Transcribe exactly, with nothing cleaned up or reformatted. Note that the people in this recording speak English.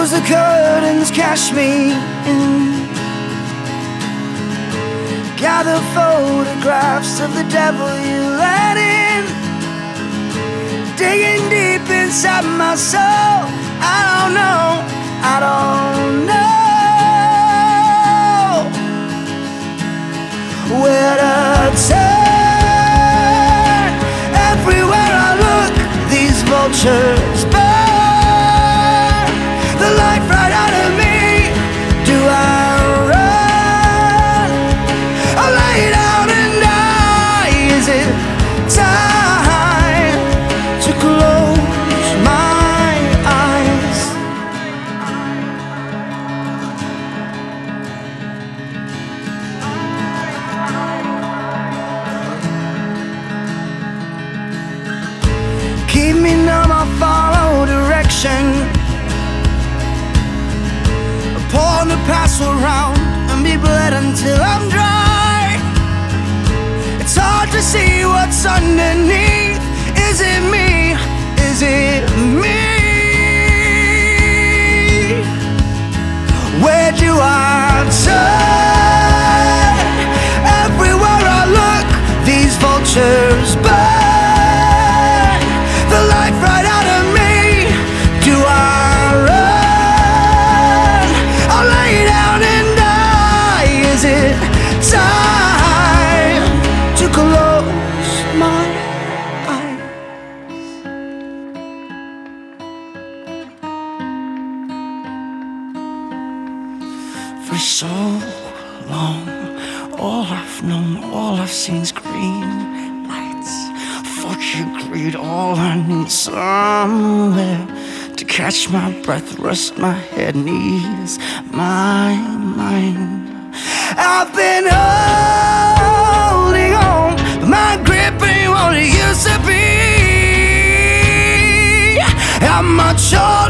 Close the curtains, cash me in. Gather photographs of the devil you let in. Digging deep inside my soul, I don't know, I don't know where to turn. Everywhere I look, these vultures burn the life right out of me. Do I run or lay down and die? Is it time to close my eyes? Keep me numb, I'll follow direction. Pour the past around and be bled until I'm dry. It's hard to see what's underneath. Is it me? Is it me? Where do I turn? Everywhere I look, these vultures burn the life right out of me. Do I run or lay down and die? Is it time to close my eyes? For so long, all I've known, all I've seen is green lights. Fuck you, greed, all I need somewhere to catch my breath, rest my head, and ease my mind. I've been holding on, but my grip ain't what it used to be. I'm much older.